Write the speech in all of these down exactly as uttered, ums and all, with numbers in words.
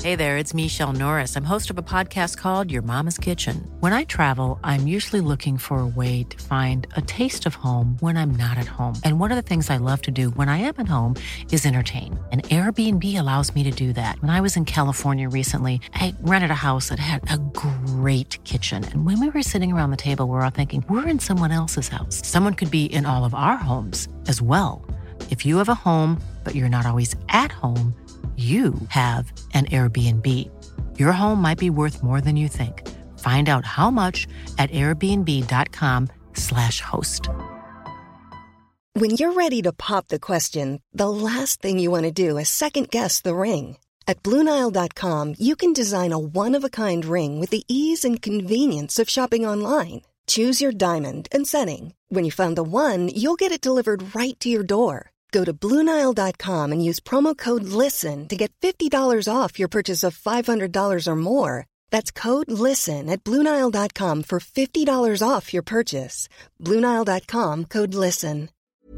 Hey there, it's Michelle Norris. I'm host of a podcast called Your Mama's Kitchen. When I travel, I'm usually looking for a way to find a taste of home when I'm not at home. And one of the things I love to do when I am at home is entertain. And Airbnb allows me to do that. When I was in California recently, I rented a house that had a great kitchen. And when we were sitting around the table, we were all thinking, we're in someone else's house. Someone could be in all of our homes as well. If you have a home, but you're not always at home, you have an Airbnb. Your home might be worth more than you think. Find out how much at airbnb.com slash host. When you're ready to pop the question, the last thing you want to do is second-guess the ring. At Blue Nile dot com, you can design a one-of-a-kind ring with the ease and convenience of shopping online. Choose your diamond and setting. When you find the one, you'll get it delivered right to your door. Go to Blue Nile dot com and use promo code LISTEN to get fifty dollars off your purchase of five hundred dollars or more. That's code LISTEN at Blue Nile dot com for fifty dollars off your purchase. Blue Nile dot com, code LISTEN.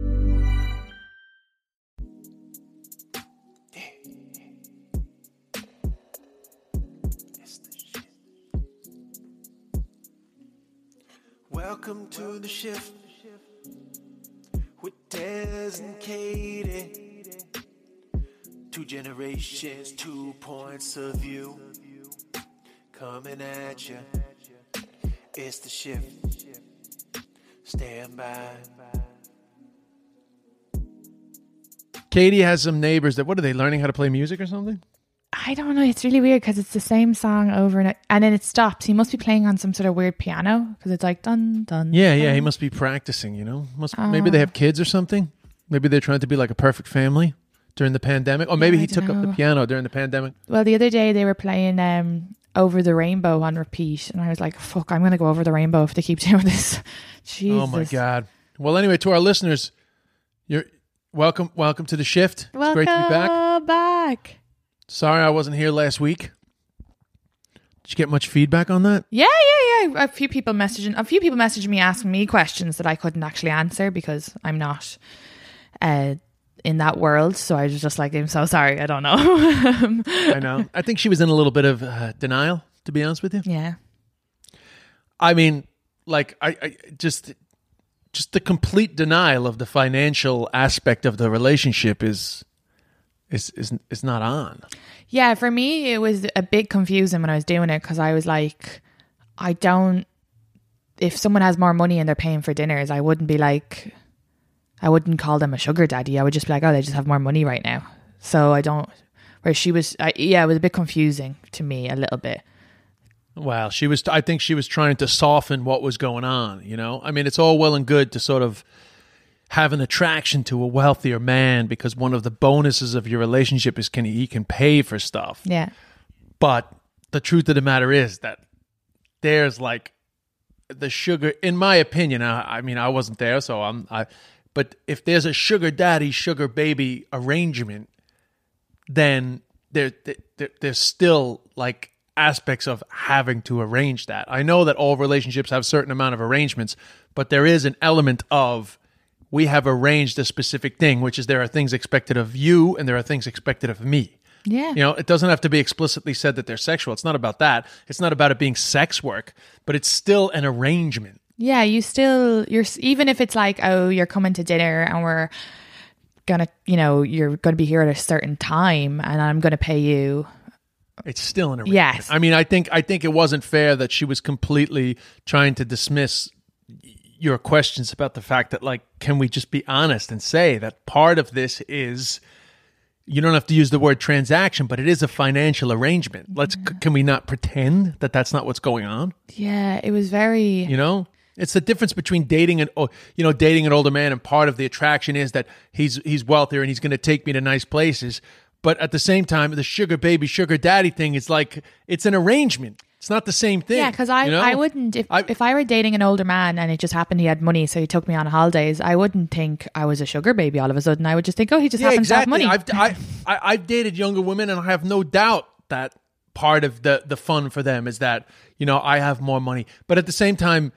Welcome to the shift with Des and Katie. Two generations, two points of view coming at you. It's the shift. Stand by. Katie has some neighbors that, what are they, learning how to play music or something? I don't know. It's really weird because it's the same song over and and then it stops. He must be playing on some sort of weird piano because it's like dun dun. Yeah, dun. yeah. He must be practicing. You know, must Oh. maybe they have kids or something. Maybe they're trying to be like a perfect family during the pandemic, or maybe Yeah, I he took don't up the know. piano during the pandemic. Well, the other day they were playing um, Over the Rainbow on repeat, and I was like, "Fuck, I'm going to go over the rainbow if they keep doing this." Jesus. Oh my god. Well, anyway, to our listeners, you're welcome. Welcome to the shift. It's Welcome great to be back. back. Sorry, I wasn't here last week. Did you get much feedback on that? Yeah, yeah, yeah. A few people messaging, a few people messaging me asking me questions that I couldn't actually answer because I'm not uh, in that world. So I was just like, I'm so sorry, I don't know. I know. I think she was in a little bit of uh, denial, to be honest with you. Yeah. I mean, like, I, I just, just the complete denial of the financial aspect of the relationship is, is, is, is not on. Yeah, for me, it was a bit confusing when I was doing it because I was like, I don't, if someone has more money and they're paying for dinners, I wouldn't be like, I wouldn't call them a sugar daddy. I would just be like, oh, they just have more money right now. So I don't, where she was, I, yeah, it was a bit confusing to me a little bit. Well, she was, I think she was trying to soften what was going on, you know? I mean, it's all well and good to sort of have an attraction to a wealthier man because one of the bonuses of your relationship is can he can pay for stuff. Yeah. But the truth of the matter is that there's like the sugar, in my opinion, I, I mean, I wasn't there, so I'm, I, but if there's a sugar daddy, sugar baby arrangement, then there, there there's still like aspects of having to arrange that. I know that all relationships have a certain amount of arrangements, but there is an element of we have arranged a specific thing, which is there are things expected of you and there are things expected of me. Yeah. You know, it doesn't have to be explicitly said that they're sexual. It's not about that. It's not about it being sex work, but it's still an arrangement. Yeah, you still, you're, even if it's like, oh, you're coming to dinner and we're gonna, you know, you're gonna be here at a certain time and I'm gonna pay you. It's still an arrangement. Yes. I mean, I think I think it wasn't fair that she was completely trying to dismiss your questions about the fact that, like, can we just be honest and say that part of this is, you don't have to use the word transaction, but it is a financial arrangement. Let's, yeah. Can we not pretend that that's not what's going on? Yeah, it was very, you know, it's the difference between dating and, you know, dating an older man, and part of the attraction is that he's he's wealthier and he's going to take me to nice places. But at the same time, the sugar baby, sugar daddy thing is like, it's an arrangement. It's not the same thing. Yeah, because I, you know? I wouldn't, if I, if I were dating an older man and it just happened he had money, so he took me on holidays, I wouldn't think I was a sugar baby all of a sudden. I would just think, oh, he just yeah, happens exactly. to have money. I've, I, I, I've dated younger women, and I have no doubt that part of the, the fun for them is that, you know, I have more money. But at the same time,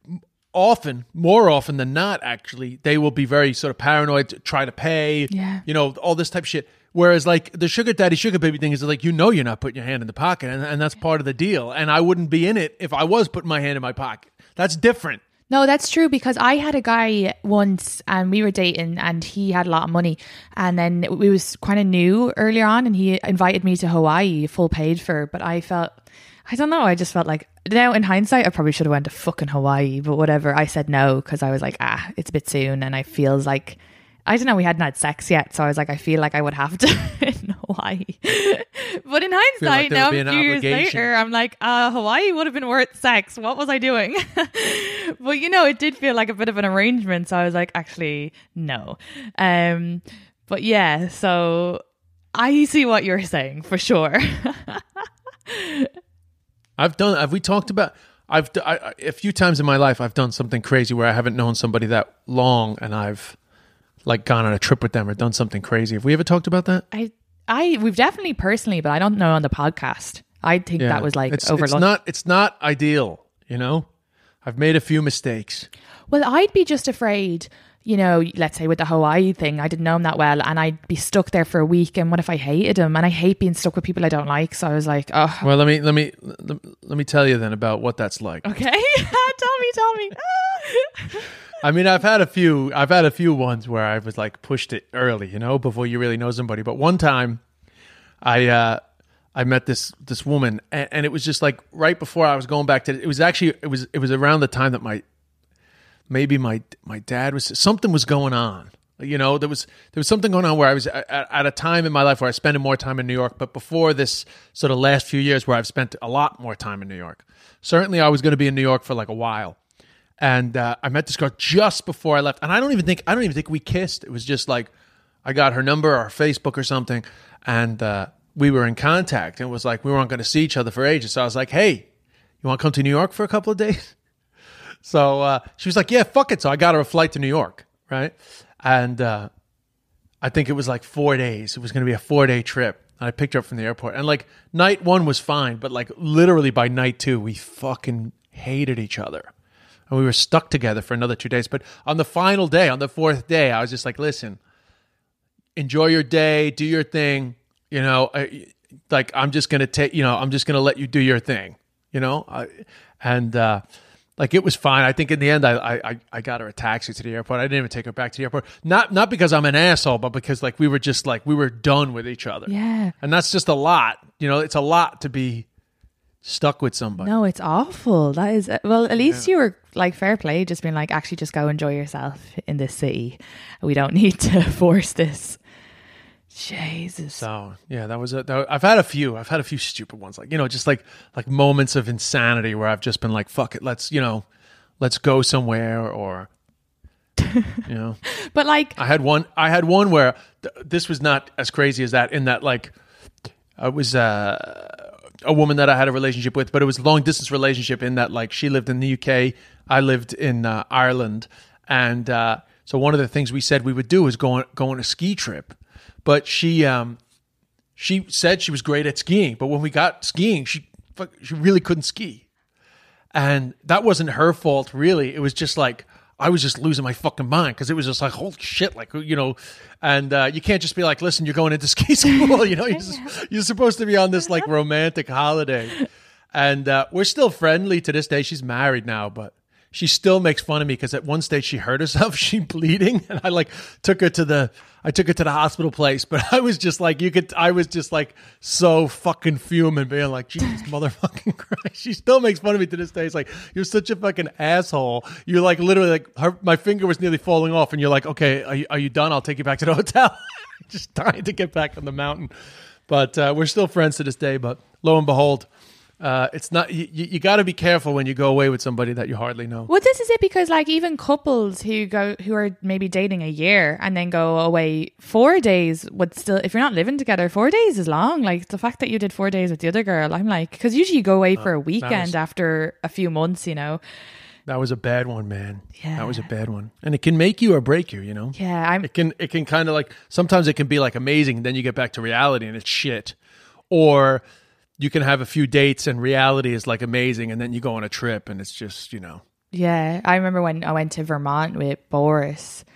often, more often than not, actually, they will be very sort of paranoid to try to pay, yeah. you know, all this type of shit. Whereas like the sugar daddy, sugar baby thing is like, you know, you're not putting your hand in the pocket, and, and that's part of the deal. And I wouldn't be in it if I was putting my hand in my pocket. That's different. No, that's true, because I had a guy once and we were dating and he had a lot of money, and then we was kind of new earlier on, and he invited me to Hawaii, full paid for, but I felt, I don't know, I just felt like, now in hindsight I probably should have went to fucking Hawaii, but whatever. I said no because I was like, ah, it's a bit soon, and I feels like, I don't know, we hadn't had sex yet, so I was like, I feel like I would have to in Hawaii. But in hindsight, like now a an few years obligation. later, I'm like, uh, Hawaii would have been worth sex. What was I doing? But you know, it did feel like a bit of an arrangement, so I was like, actually, no. Um, but yeah, so I see what you're saying for sure. I've done. Have we talked about? I've d- I, I- a few times in my life I've done something crazy where I haven't known somebody that long, and I've like gone on a trip with them or done something crazy. Have we ever talked about that? I, I, we've definitely personally, but I don't know on the podcast. I think Yeah. that was like it's, overlooked. It's not. It's not ideal. You know, I've made a few mistakes. Well, I'd be just afraid, you know, let's say with the Hawaii thing, I didn't know him that well, and I'd be stuck there for a week. And what if I hated him? And I hate being stuck with people I don't like. So I was like, oh, Well, let me let me let, let me tell you then about what that's like. okay, tell me, tell me. I mean, I've had a few. I've had a few ones where I was like pushed it early, you know, before you really know somebody. But one time, I uh, I met this this woman, and, and it was just like right before I was going back to. It was actually it was it was around the time that my maybe my my dad was something was going on. You know, there was there was something going on where I was at, at a time in my life where I was spending more time in New York. But before this sort of last few years, where I've spent a lot more time in New York. Certainly, I was going to be in New York for like a while. And uh, I met this girl just before I left, and I don't even think I don't even think we kissed. It was just like I got her number or Facebook or something, and uh, we were in contact. And it was like we weren't going to see each other for ages. So I was like, "Hey, you want to come to New York for a couple of days?" So uh, she was like, "Yeah, fuck it." So I got her a flight to New York, right? And uh, I think it was like four days. It was going to be a four day trip. And I picked her up from the airport, and like night one was fine, but like literally by night two, we fucking hated each other. And we were stuck together for another two days. But on the final day, on the fourth day, I was just like, listen, enjoy your day, do your thing. You know, I, like I'm just going to take, you know, I'm just going to let you do your thing, you know? I, and uh, like it was fine. I think in the end, I, I I got her a taxi to the airport. I didn't even take her back to the airport. Not not because I'm an asshole, but because like we were just like, we were done with each other. Yeah. And that's just a lot. You know, it's a lot to be stuck with somebody. No, it's awful. That is, well, at least you were like fair play, just being like, actually just go enjoy yourself in this city. We don't need to force this. Jesus. So yeah, that was a. That, I've had a few. I've had a few stupid ones, like you know, just like like moments of insanity where I've just been like, "Fuck it, let's you know, let's go somewhere," or you know. But like, I had one. I had one where th- this was not as crazy as that. In that, like, I was uh, a woman that I had a relationship with, but it was a long distance relationship. In that, like, she lived in the U K, I lived in uh, Ireland, and uh, so one of the things we said we would do is go on go on a ski trip. But she um, she said she was great at skiing, but when we got skiing, she fuck, she really couldn't ski, and that wasn't her fault, really. It was just like I was just losing my fucking mind because it was just like, holy shit, like you know, and uh, you can't just be like, listen, you're going into ski school, you know, you're, just, you're supposed to be on this like romantic holiday, and uh, we're still friendly to this day. She's married now, but she still makes fun of me because at one stage she hurt herself, she bleeding, and I like took her to the. I took her to the hospital place, but I was just like, you could, I was just like so fucking fuming, being like, Jesus motherfucking Christ. She still makes fun of me to this day. It's like, you're such a fucking asshole. You're like, literally like, her, my finger was nearly falling off, and you're like, okay, are you, are you done? I'll take you back to the hotel. Just dying to get back on the mountain. But uh, we're still friends to this day, but lo and behold, Uh, it's not you, you got to be careful when you go away with somebody that you hardly know. well, this is it, because like even couples who go who are maybe dating a year and then go away four days would still, if you're not living together, four days is long. Like the fact that you did four days with the other girl, I'm like, because usually you go away for a weekend was, after a few months, you know. That was a bad one, man. Yeah. That was a bad one, and it can make you or break you. You know. Yeah, I'm. It can it can kind of like sometimes it can be like amazing, then you get back to reality and it's shit, or you can have a few dates and reality is like amazing, and then you go on a trip and it's just, you know. Yeah, I remember when I went to Vermont with Boris,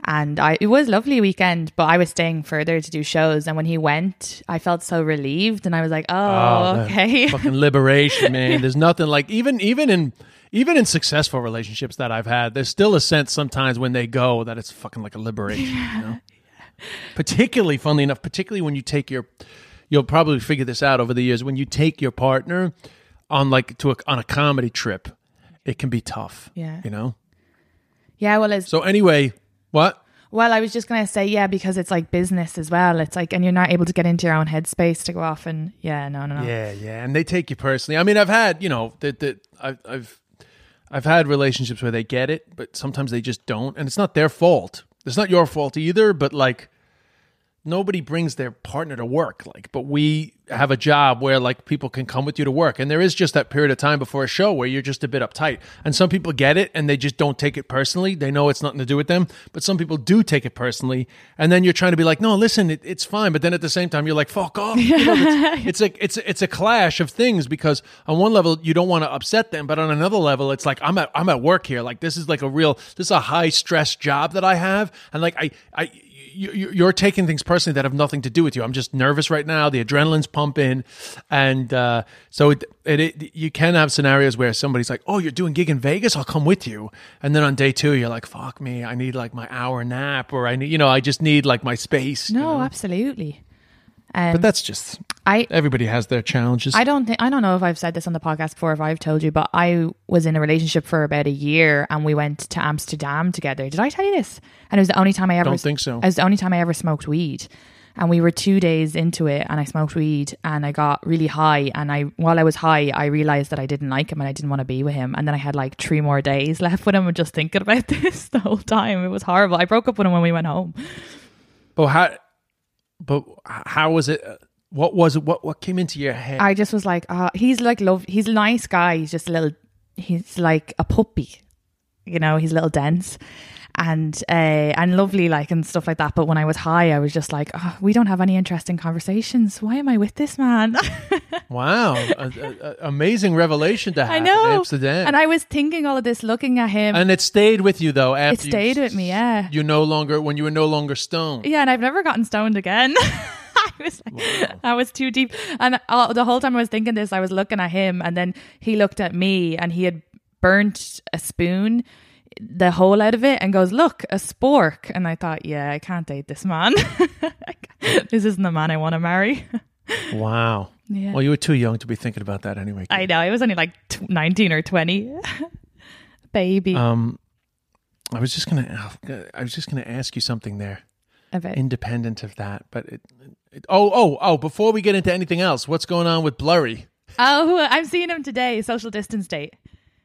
And I, it was a lovely weekend, but I was staying further to do shows. And when he went, I felt so relieved. And I was like, oh, Oh, okay. Fucking liberation, man. There's nothing like even even in even in successful relationships that I've had, there's still a sense sometimes when they go that it's fucking like a liberation. You know? Particularly, funnily enough, particularly when you take your, you'll probably figure this out over the years. When you take your partner on like to a, on a comedy trip, it can be tough. Yeah. You know. Yeah. Well, it's So anyway, what? Well, I was just going to say, yeah, because it's like business as well. It's like, and you're not able to get into your own headspace to go off and, yeah, no, no, no. Yeah, yeah, and they take you personally. I mean, I've had, you know, that that I've I've I've had relationships where they get it, but sometimes they just don't, and it's not their fault. It's not your fault either, but like nobody brings their partner to work, like, but we have a job where like people can come with you to work, and there is just that period of time before a show where you're just a bit uptight, and some people get it and they just don't take it personally. They know it's nothing to do with them, but some people do take it personally, and then you're trying to be like, no, listen, it, it's fine, but then at the same time you're like, fuck off. You know, it's, it's a it's a, it's a clash of things, because on one level you don't want to upset them, but on another level it's like I'm at I'm at work here, like this is like a real this is a high stress job that I have, and like I I. You, you're taking things personally that have nothing to do with you. I'm just nervous right now. The adrenaline's pumping. And uh, so it, it, it, you can have scenarios where somebody's like, oh, you're doing gig in Vegas? I'll come with you. And then on day two, you're like, fuck me. I need like my hour nap, or I need, you know, I just need like my space. No, you know? Absolutely. Um, But that's just, I, everybody has their challenges. I don't think, I don't know if I've said this on the podcast before, if I've told you, but I was in a relationship for about a year and we went to Amsterdam together. Did I tell you this? And it was the only time I ever, Don't think so. It was the only time I ever smoked weed. And we were two days into it and I smoked weed and I got really high. And I, while I was high, I realized that I didn't like him and I didn't want to be with him. And then I had like three more days left with him and just thinking about this the whole time. It was horrible. I broke up with him when we went home. But how, but how was it? What was it? What, what came into your head? I just was like, uh, he's like love. He's a nice guy. He's just a little, he's like a puppy, you know, he's a little dense and, uh, and lovely, like, and stuff like that. But when I was high, I was just like, oh, we don't have any interesting conversations. Why am I with this man? Wow. a, a, a amazing revelation to have I know. in Amsterdam. And I was thinking all of this, looking at him. And it stayed with you though. It After stayed you, with me. Yeah. You no longer, when you were no longer stoned. Yeah. And I've never gotten stoned again. I was like, Wow. I was too deep. And uh, the whole time I was thinking this, I was looking at him and then he looked at me and he had burnt a spoon, the hole out of it, and goes, look, a spork. And I thought, yeah, I can't date this man. This isn't the man I want to marry. Wow. Yeah. Well, you were too young to be thinking about that anyway. I know. I was only like t- nineteen or twenty. Baby. Um, I was just gonna, I was just gonna ask you something there, About- independent of that. But it, it, oh, oh, oh! Before we get into anything else, what's going on with Blurry? Oh, I'm seeing him today. Social distance date.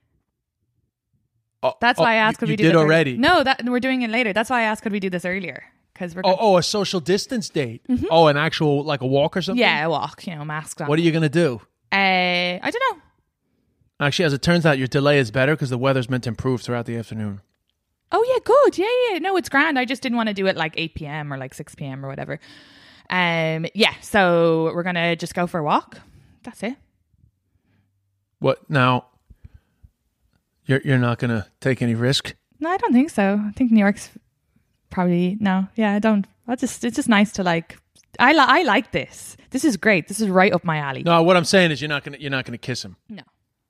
Oh, That's oh, why I asked, you, could you we do did this early- already? No, that we're doing it later. That's why I asked, could we do this earlier? Because we're Oh, oh, a social distance date. Oh, an actual like a walk or something. yeah, a walk. You know, masks on. What are you gonna do? Uh, I don't know. Actually, as it turns out, your delay is better because the weather's meant to improve throughout the afternoon. Oh yeah, good. Yeah, yeah. No, it's grand. I just didn't want to do it like eight p.m. or like six p.m. or whatever. Um, yeah. So we're gonna just go for a walk. That's it. What now? You're you're not gonna take any risk. No, I don't think so. I think New York's probably no. Yeah, I don't. I just it's just nice to like. I li- I like this. This is great. This is right up my alley. No, what I'm saying is you're not gonna you're not gonna kiss him. No.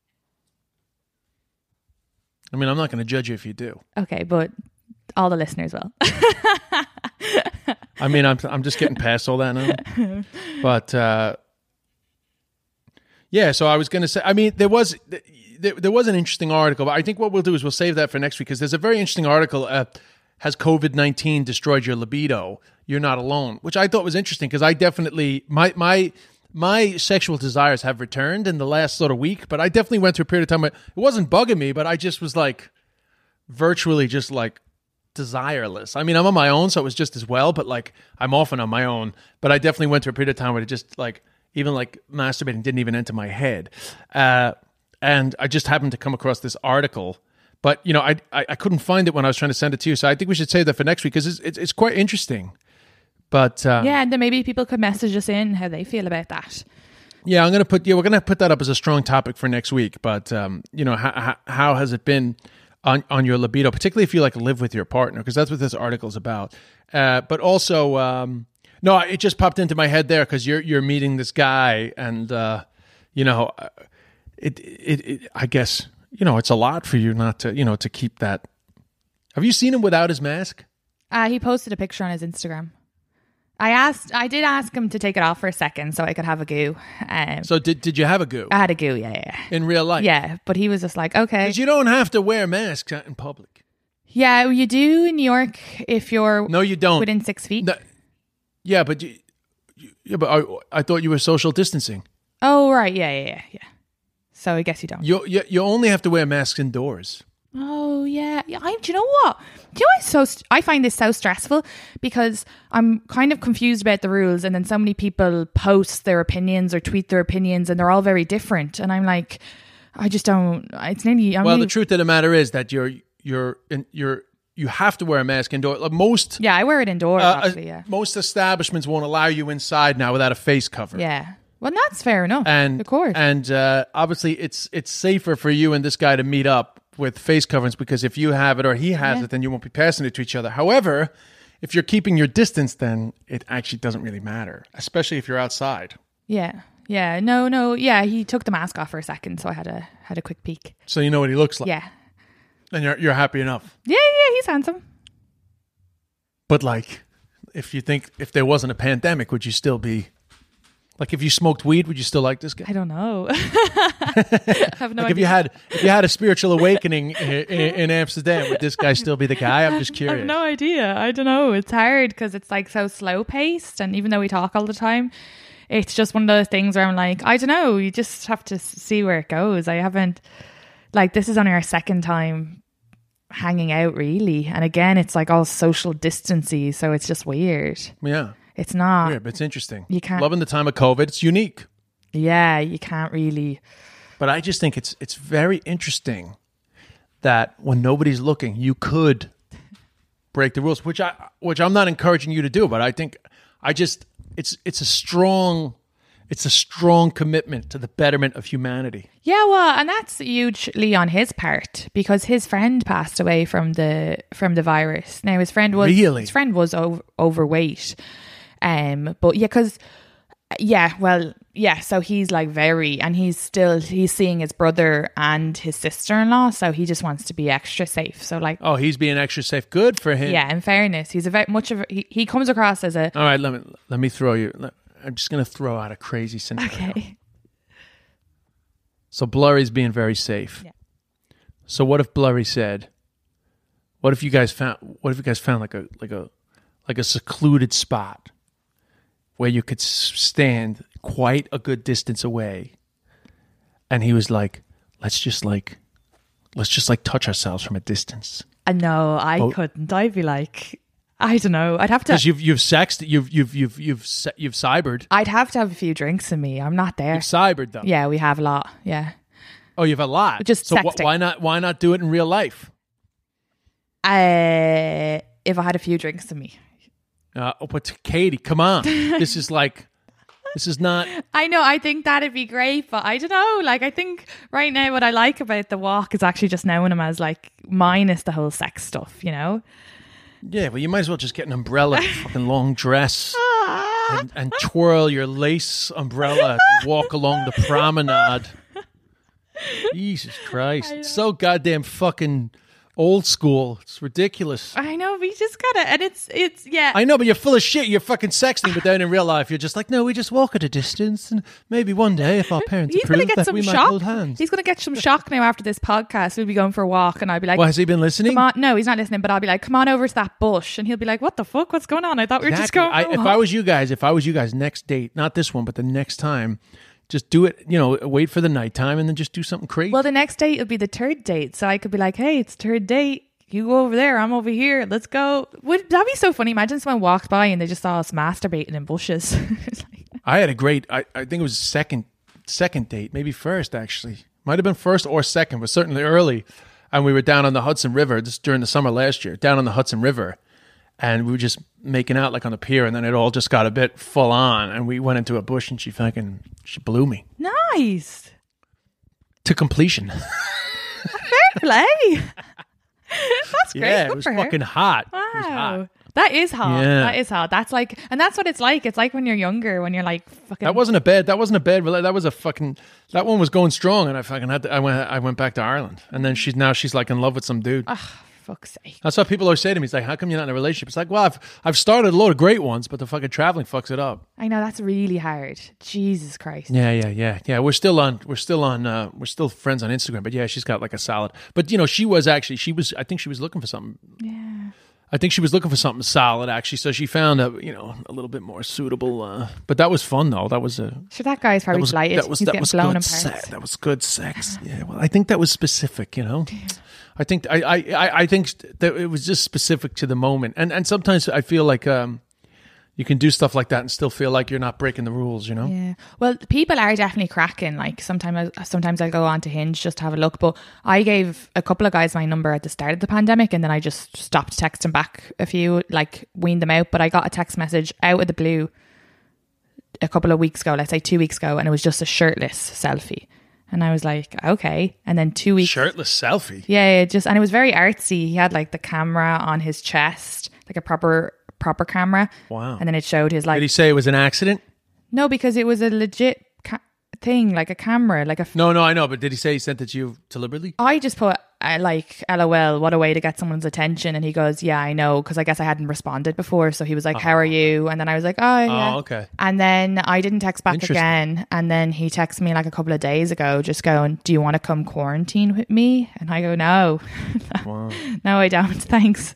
I mean, I'm not gonna judge you if you do. Okay, but all the listeners will. I mean, I'm I'm just getting past all that now. But uh, yeah, so I was gonna say. I mean, there was there, there was an interesting article, but I think what we'll do is we'll save that for next week because there's a very interesting article. Uh, Has COVID nineteen destroyed your libido? You're not alone, which I thought was interesting because I definitely my my my sexual desires have returned in the last sort of week, but I definitely went through a period of time where it wasn't bugging me, but I just was like virtually just like desireless. I mean, I'm on my own, so it was just as well, but like I'm often on my own, but I definitely went through a period of time where it just like even like masturbating didn't even enter my head. Uh, and I just happened to come across this article. But, you know, I, I I couldn't find it when I was trying to send it to you. So I think we should save that for next week because it's, it's it's quite interesting. But uh, Yeah, and then maybe people could message us in how they feel about that. yeah, I'm going to put, yeah, we're going to put that up as a strong topic for next week. But, um, you know, how, how has it been on on your libido, particularly if you like live with your partner, because that's what this article's about. Uh, but also, um, no, it just popped into my head there because you're you're meeting this guy, and uh, you know, it, it it I guess you know it's a lot for you not to you know to keep that. Have you seen him without his mask? Uh, he posted a picture on his Instagram. I asked, I did ask him to take it off for a second so I could have a goo. Um, So did did you have a goo I had a goo, yeah, yeah, in real life? yeah. But he was just like, okay, Because you don't have to wear masks out in public. yeah, you do in New York if you're No, you don't. within six feet. No, yeah, but you, you, yeah, but I, I thought you were social distancing. Oh, right, yeah, yeah, yeah, yeah. So I guess you don't. You you, you only have to wear masks indoors. Oh yeah, yeah. I, do you know what? Do you know? I so st- I find this so stressful because I'm kind of confused about the rules, and then so many people post their opinions or tweet their opinions, and they're all very different. And I'm like, I just don't. It's nearly. I'm Well, nearly, the truth of the matter is that you're you're in, you're you have to wear a mask indoors. Like most yeah, I wear it indoors. uh, actually, yeah, most establishments won't allow you inside now without a face cover. yeah. Well, that's fair enough. and of course. and uh, obviously it's it's safer for you and this guy to meet up with face coverings, because if you have it or he has Yeah. it, then you won't be passing it to each other. However, if you're keeping your distance, then it actually doesn't really matter, especially if you're outside. yeah, yeah. No, no. Yeah, he took the mask off for a second, so I had a had a quick peek. So you know what he looks like. Yeah, And you're you're happy enough. yeah, yeah. He's handsome. But like, if you think if there wasn't a pandemic, would you still be like, if you smoked weed, would you still like this guy? I don't know. I have no Like if idea. you had if you had a spiritual awakening in, in, in Amsterdam, would this guy still be the guy? I'm just I curious. have no idea. I don't know. It's hard because it's like so slow paced, and even though we talk all the time, it's just one of those things where I'm like, I don't know. You just have to s- see where it goes. I haven't, like, this is only our second time hanging out, really, and again, it's like all social distancey, so it's just weird. Yeah, It's not. weird, but it's interesting. You can't- Loving the time of COVID. It's unique. Yeah, you can't really. But I just think it's it's very interesting that when nobody's looking, you could break the rules, which I which I'm not encouraging you to do, but I think I just it's it's a strong it's a strong commitment to the betterment of humanity. Yeah, well, and that's hugely on his part because his friend passed away from the from the virus. Now his friend was Really? his friend was over, overweight, um, but yeah, because yeah, well, yeah. So he's like very, and he's still he's seeing his brother and his sister-in-law, so he just wants to be extra safe. So like, Oh, he's being extra safe. Good for him. yeah, in fairness, he's a very much of a, he he comes across as a All right, let me let me throw you. let- I'm just going to throw out a crazy scenario. okay, So Blurry's being very safe. Yeah. So what if Blurry said, "What if you guys found? What if you guys found like a like a like a secluded spot where you could s- stand quite a good distance away?" And he was like, "Let's just like, let's just like touch ourselves from a distance." uh, no, I Oh. couldn't. I'd be like, I don't know. I'd have to. Because you've you've sexed, you've you've you've you've se- you've cybered, I'd have to have a few drinks in me. I'm not there. you've cybered them. Yeah, we have a lot. Yeah. Oh, you've a lot. Just so wh- sexting. why not why not do it in real life? Uh, if I had a few drinks in me. Uh, oh, but Katie, come on. This is like, this is not. I know, I think that'd be great, but I don't know. Like, I think right now what I like about the walk is actually just knowing him as like minus the whole sex stuff, you know? Yeah, well, you might as well just get an umbrella, fucking long dress, and, and twirl your lace umbrella, and walk along the promenade. Jesus Christ. It's so goddamn fucking old school. It's ridiculous. I know, we just gotta, and it's, it's, yeah. I know, but you're full of shit. You're fucking sexting, but then in real life, you're just like, no, we just walk at a distance, and maybe one day, if our parents He's gonna approve, get that some we might shock. hold hands. He's gonna get some shock now after this podcast. We'll be going for a walk, and I'll be like, Well, has he been listening? come on. No, he's not listening, but I'll be like, come on over to that bush. And he'll be like, what the fuck? What's going on? I thought we were just Exactly. going. I, for a if walk." I was you guys, if I was you guys, next date, not this one, but the next time, just do it, you know, wait for the nighttime and then just do something crazy. Well, the next date will be the third date. So I could be like, hey, it's third date. You go over there. I'm over here. Let's go. Would that'd be so funny? Imagine someone walked by and they just saw us masturbating in bushes. It's like, I had a great, I, I think it was second, second date, maybe first actually. Might have been first or second, but certainly early. And we were down on the Hudson River, just during the summer last year, down on the Hudson River. And we were just making out like on the pier, and then it all just got a bit full on. And we went into a bush and she fucking, she blew me nice. to completion. Fair play. That's great. Yeah, Good it was for her. fucking hot. Wow. It was hot. That is hot. Yeah. That is hot. That's like, and that's what it's like. It's like when you're younger, when you're like fucking. That wasn't a bad. That wasn't a bad. rela- That was a fucking. That one was going strong, and I fucking had. To, I went. I went back to Ireland, and then she's now she's like in love with some dude. Oh, fuck's sake. That's what people always say to me. It's like, how come you're not in a relationship? It's like, well, I've I've started a load of great ones, but the fucking traveling fucks it up. I know that's really hard. Jesus Christ. Yeah, yeah, yeah, yeah. We're still on. We're still on. Uh, we're still friends on Instagram. But yeah, she's got like a solid. But you know, she was actually. She was. I think she was looking for something. Yeah. I think she was looking for something solid, actually. So she found a, you know, a little bit more suitable. Uh, but that was fun, though. That was a. Sure, that guy's probably That was, delighted. that was, He's that getting was blown good apart. sex. That was good sex. Yeah, well, I think that was specific, you know. I think I, I, I I think that it was just specific to the moment, and and sometimes I feel like um, you can do stuff like that and still feel like you're not breaking the rules, you know. Yeah. Well, people are definitely cracking. Like sometimes, I, sometimes I go on to Hinge just to have a look. But I gave a couple of guys my number at the start of the pandemic, and then I just stopped texting back a few, like weaned them out. But I got a text message out of the blue a couple of weeks ago, let's say two weeks ago, and it was just a shirtless selfie. And I was like, okay. And then two weeks, Shirtless selfie. yeah, yeah, just and it was very artsy. He had like the camera on his chest, like a proper proper camera. Wow. And then it showed his like Did he say it was an accident? no, because it was a legit ca- thing, like a camera, like a. F- No, no, I know. But did he say he sent it to you deliberately? I just put uh, like, LOL, what a way to get someone's attention. And he goes, yeah, I know, because I guess I hadn't responded before. So he was like, how are you? And then I was like, oh, yeah. Oh, okay. And then I didn't text back Interesting. again. And then he texted me like a couple of days ago, just going, do you want to come quarantine with me? And I go, no. Wow. No, I don't. Thanks.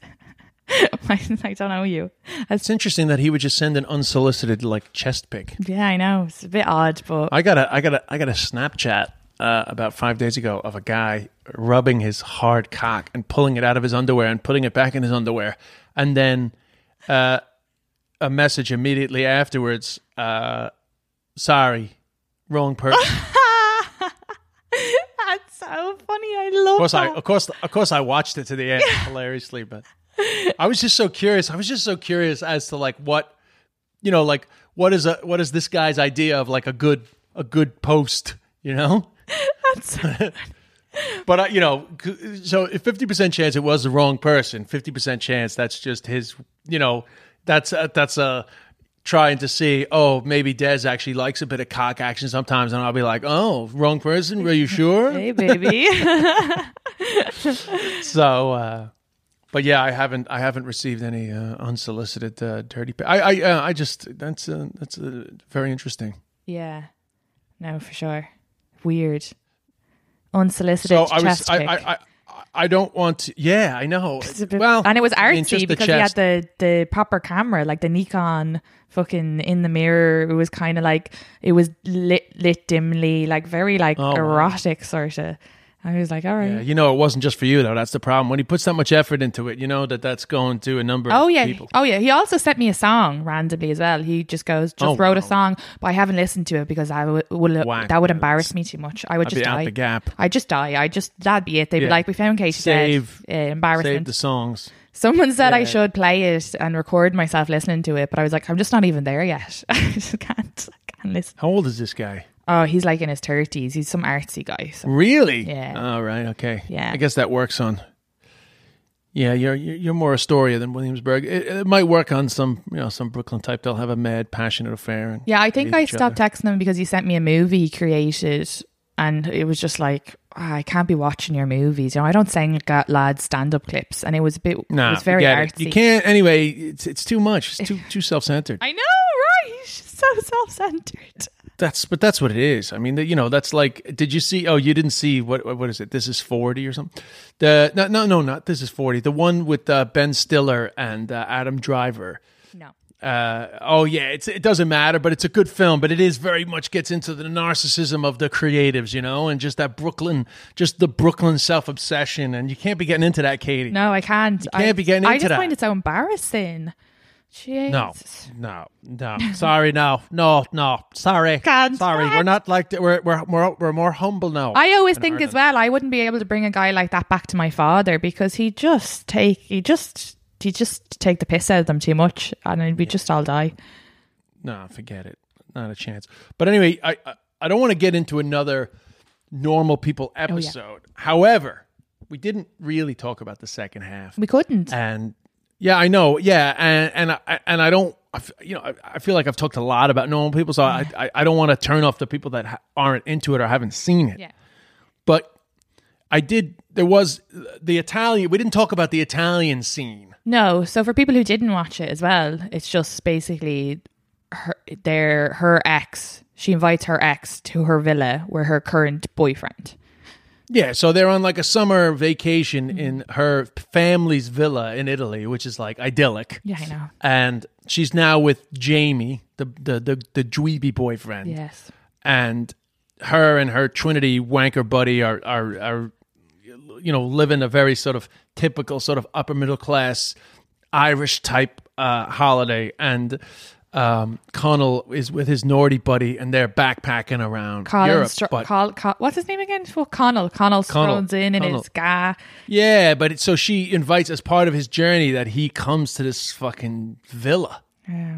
I don't know you. It's interesting that he would just send an unsolicited like chest pic. Yeah, I know. It's a bit odd, but I got a, I got a, I got a Snapchat uh, about five days ago of a guy rubbing his hard cock and pulling it out of his underwear and putting it back in his underwear, and then uh, a message immediately afterwards. Uh, Sorry, wrong person. that's so funny. I love Of course, I, that. of course, of course, I watched it to the end hilariously, but I was just so curious. I was just so curious as to like what, you know, like what is a what is this guy's idea of like a good a good post, you know? That's But uh, you know, c- so fifty percent chance it was the wrong person. Fifty percent chance that's just his. You know, that's uh, that's uh, trying to see. Oh, maybe Des actually likes a bit of cock action sometimes, and I'll be like, oh, wrong person. Were you sure? hey, baby. So, uh, but yeah, I haven't I haven't received any uh, unsolicited uh, dirty. Pa- I I uh, I just that's uh, that's uh, very interesting. yeah. No, for sure. Weird. Unsolicited So I was chest I, pic. I I I don't want to. Yeah, I know. It's a bit- Well, and it was I mean, artsy just the because he had chest. the, the proper camera, like the Nikon fucking in the mirror. It was kind of like, it was lit lit dimly, like very like Oh, wow. erotic sort of. I was like, all right. Yeah, you know, it wasn't just for you though. That's the problem. When he puts that much effort into it, you know that that's going to a number Oh of yeah, people. oh yeah. He also sent me a song randomly as well. He just goes, just Oh, wrote a wow. song, but I haven't listened to it because I would, would Whack. that would embarrass me too much. I would I'd just be out die. the gap. I just die. I just that'd be it. They'd be Yeah. like, we found Katie Save- dead. Uh, embarrassment. Save the songs. Someone said I Yeah. should play it and record myself listening to it, but I was like, I'm just not even there yet. I just can't. I can't listen. How old is this guy? Oh, he's like in his thirties. He's some artsy guy. So. Really? Yeah. All right. Okay. Yeah. I guess that works on. Yeah, you're you're you're more Astoria than Williamsburg. It, it might work on some you know some Brooklyn type. They'll have a mad, passionate affair. And Yeah, I think hate I each stopped other. texting him because he sent me a movie he created, and it was just like, "Ah, I can't be watching your movies. You know, I don't sing like lad stand up clips, and it was a bit. Nah, it was very forget it. artsy. You can't anyway. It's it's too much. It's too too self centered. I know, right? He's so self centered. That's but that's what it is. I mean, the, you know, that's like. Did you see? Oh, you didn't see what? What is it? This is forty or something. The no, no, no, not this is forty. The one with uh, Ben Stiller and uh, Adam Driver. No. Uh, oh yeah, it's it doesn't matter, but it's a good film. But it is very much gets into the narcissism of the creatives, you know, and just that Brooklyn, just the Brooklyn self obsession, and you can't be getting into that, Katie. No, I can't. You can't I, be getting I into just that. find it so embarrassing. Jesus. No, no, no. Sorry, no, no, no. Sorry, Can't sorry. stand. We're not like that. We're we're we're we're more humble now. I always in think as Ireland. well, I wouldn't be able to bring a guy like that back to my father because he just take he just he just take the piss out of them too much, and we just all die. No, forget it. Not a chance. But anyway, I I, I don't want to get into another normal people episode. However, we didn't really talk about the second half. We couldn't. And yeah, I know. Yeah, and and I and I don't. I f- you know, I, I feel like I've talked a lot about normal people, so I I, I don't want to turn off the people that ha- aren't into it or haven't seen it. Yeah. But I did. There was the Italian. We didn't talk about the Italian scene. No. So for people who didn't watch it as well, it's just basically her, their her ex. She invites her ex to her villa with her current boyfriend. Yeah, so they're on like a summer vacation mm-hmm. in her family's villa in Italy, which is like idyllic. Yeah, I know. And she's now with Jamie, the the the, the dweeby boyfriend. Yes. And her and her Trinity wanker buddy are are are you know living a very sort of typical sort of upper middle class Irish type uh, holiday, and um, Connell is with his naughty buddy, and they're backpacking around Colin Europe. Str- but Col- Col- what's his name again? Well, Connell. Connell Connell. throws in in Connell. his guy. Yeah, but it, so she invites as part of his journey that he comes to this fucking villa. Yeah.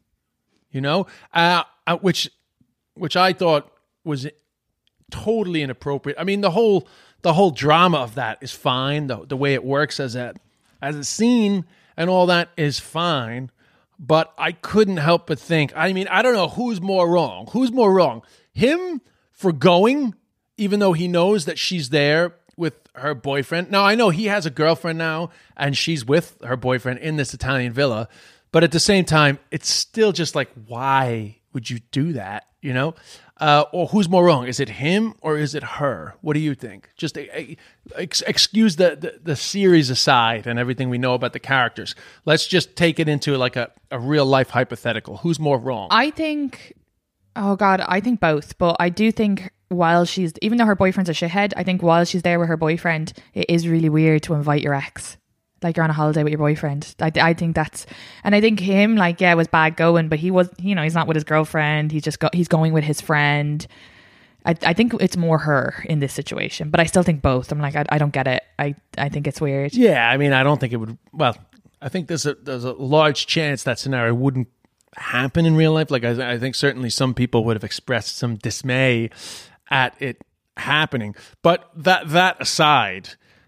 You know, uh, uh, which which I thought was totally inappropriate. I mean, the whole the whole drama of that is fine. The the way it works as a as a scene and all that is fine. But I couldn't help but think, I mean, I don't know who's more wrong. Who's more wrong? Him for going, even though he knows that she's there with her boyfriend. Now, I know he has a girlfriend now, and she's with her boyfriend in this Italian villa. But at the same time, it's still just like, why would you do that? You know? Uh, or who's more wrong? Is it him or is it her? What do you think? Just uh, ex- excuse the, the, the series aside and everything we know about the characters. Let's just take it into like a, a real life hypothetical. Who's more wrong? I think, oh God, I think both. But I do think while she's, even though her boyfriend's a shithead, I think while she's there with her boyfriend, it is really weird to invite your ex. Like you're on a holiday with your boyfriend. I, I think that's, and I think him, like, yeah, it was bad going, but he was, you know, he's not with his girlfriend. He's just got, he's going with his friend. I, I think it's more her in this situation, but I still think both. I'm like, I, I don't get it. I, I think it's weird. Yeah, I mean, I don't think it would. Well, I think there's a there's a large chance that scenario wouldn't happen in real life. Like, I, I think certainly some people would have expressed some dismay at it happening. But that that aside,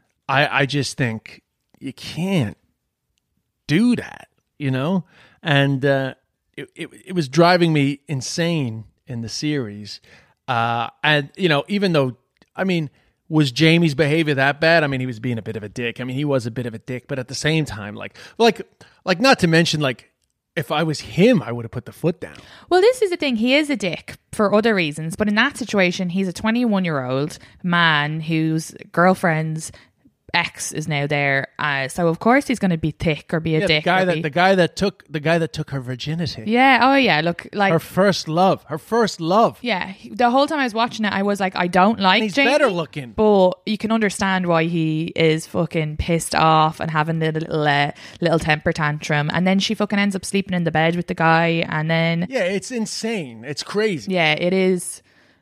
I I just think you can't do that, you know? And uh, it, it it was driving me insane in the series. Uh, and, you know, even though, I mean, was Jamie's behavior that bad? I mean, he was being a bit of a dick. I mean, he was a bit of a dick, but at the same time, like, like, like, not to mention, like, if I was him, I would have put the foot down. Well, this is the thing. He is a dick for other reasons, but in that situation, he's a twenty-one-year-old man whose girlfriend's ex is now there, uh, so of course he's going to be thick or be a yeah, dick. The guy or that be, the guy that took the guy that took her virginity. yeah. Oh yeah. Look, like her first love. Her first love. Yeah. he- The whole time I was watching it, I was like, I don't like. And he's Jamie, better looking. but you can understand why he is fucking pissed off and having the little uh, little temper tantrum, and then she fucking ends up sleeping in the bed with the guy, and then Yeah, it's insane. It's crazy. yeah, it is.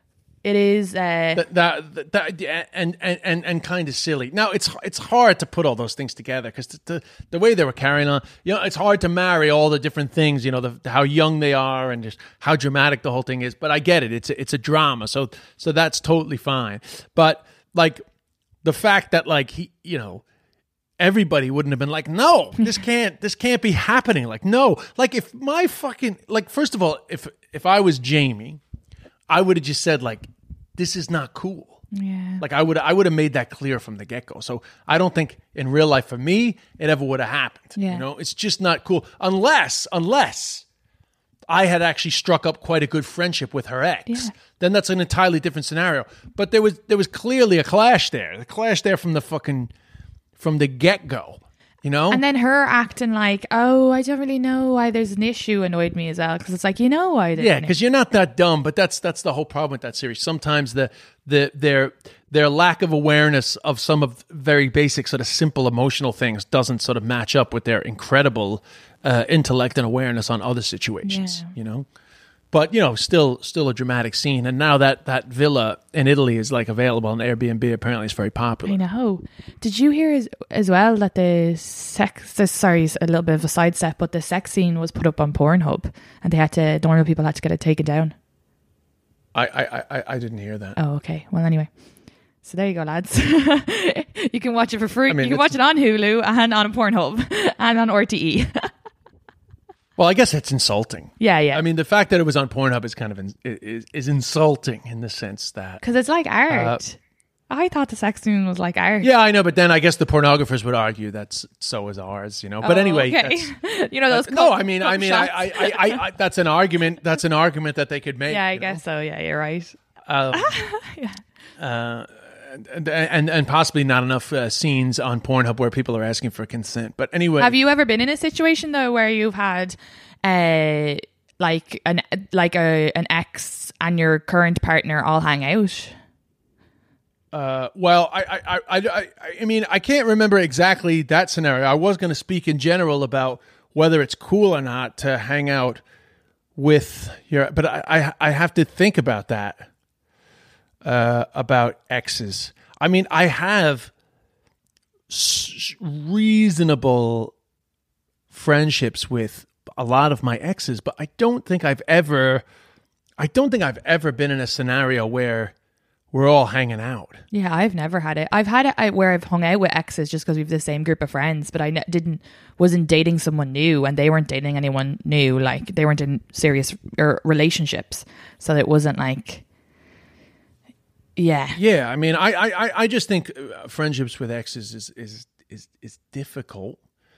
It is. Uh, That, that, that, that and and and, and kind of silly. Now it's it's hard to put all those things together because the, the the way they were carrying on, you know, it's hard to marry all the different things. You know, the, how young they are and just how dramatic the whole thing is. But I get it. It's a, it's a drama, so so that's totally fine. But like the fact that like he, you know, everybody wouldn't have been like, no, this can't this can't be happening. Like no, like if my fucking like first of all, if if I was Jamie, I would have just said like, this is not cool. yeah. Like I would, I would have made that clear from the get go. So I don't think in real life for me it ever would have happened. Yeah. You know, it's just not cool unless, unless I had actually struck up quite a good friendship with her ex. Yeah. Then that's an entirely different scenario. But there was, there was clearly a clash there. The clash there from the fucking, from the get go. You know, And then her acting like, oh, I don't really know why there's an issue annoyed me as well, because it's like, you know why there's yeah, an because you're not that dumb, but that's that's the whole problem with that series. Sometimes the the their their lack of awareness of some of very basic sort of simple emotional things doesn't sort of match up with their incredible uh, intellect and awareness on other situations. Yeah. You know, but you know, still still a dramatic scene. And now that that villa in Italy is like available on Airbnb. Apparently, it's very popular. I know. Did you hear as, as well that the sex, this, sorry, a little bit of a sidestep, but the sex scene was put up on Pornhub and they had to, the normal people had to get it taken down. I I I, I didn't hear that. Oh, okay. Well, anyway. So there you go, lads. You can watch it for free. I mean, you can watch it on Hulu and on Pornhub and on R T E. Well, I guess it's insulting. Yeah, yeah. I mean, the fact that it was on Pornhub is kind of in, is, is insulting in the sense that Because it's like art. Uh, I thought the sex scene was like art. Yeah, I know, but then I guess the pornographers would argue that so is ours, you know. But Oh, anyway, okay. that's, You know those. uh, no, cum- I mean, cum I mean, I, shots? I, I, I, I, that's an argument. That's an argument that they could make. Yeah, I you know? guess so. Yeah, you're right. Um, uh, and, and and possibly not enough uh, scenes on Pornhub where people are asking for consent. But anyway, Have you ever been in a situation though where you've had, uh, like an like a an ex and your current partner all hang out? Uh, well, I, I, I, I, I mean, I can't remember exactly that scenario. I was going to speak in general about whether it's cool or not to hang out with your, but I, I, I have to think about that. Uh, about exes. I mean, I have s- reasonable friendships with a lot of my exes, but I don't think I've ever, I don't think I've ever been in a scenario where we're all hanging out. Yeah, I've never had it. I've had it I- where I've hung out with exes just because we have the same group of friends, but I ne- didn't, wasn't dating someone new and they weren't dating anyone new. Like they weren't in serious or relationships. So it wasn't like, yeah. Yeah, I mean, I, I, I just think uh, friendships with exes is is is is difficult.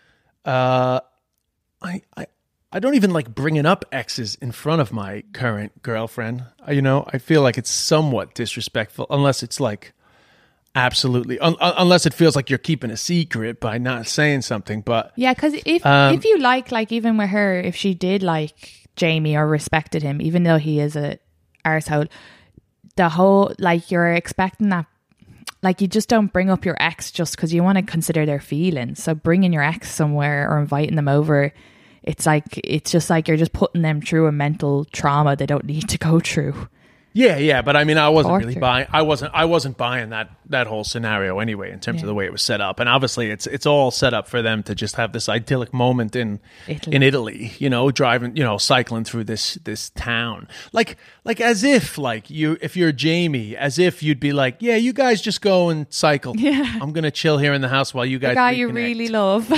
Uh, I, I, I don't even like bringing up exes in front of my current girlfriend. Uh, You know, I feel like it's somewhat disrespectful, unless it's like absolutely, un- un- unless it feels like you're keeping a secret by not saying something. But Yeah, because if Um, if you like, like even with her, if she did like Jamie or respected him, even though he is a arsehole, the whole, like you're expecting that, like you just don't bring up your ex just because you want to consider their feelings. So bringing your ex somewhere or inviting them over, it's like, it's just like you're just putting them through a mental trauma they don't need to go through. Yeah, yeah, but I mean, I wasn't really Torture. buying. I wasn't. I wasn't buying that that whole scenario anyway, in terms Yeah. of the way it was set up. And obviously, it's it's all set up for them to just have this idyllic moment in Italy. in Italy. You know, driving, you know, cycling through this this town, like like as if like you, if you're Jamie, as if you'd be like, yeah, you guys just go and cycle. Yeah. I'm gonna chill here in the house while you guys. The guy you reconnect." really love.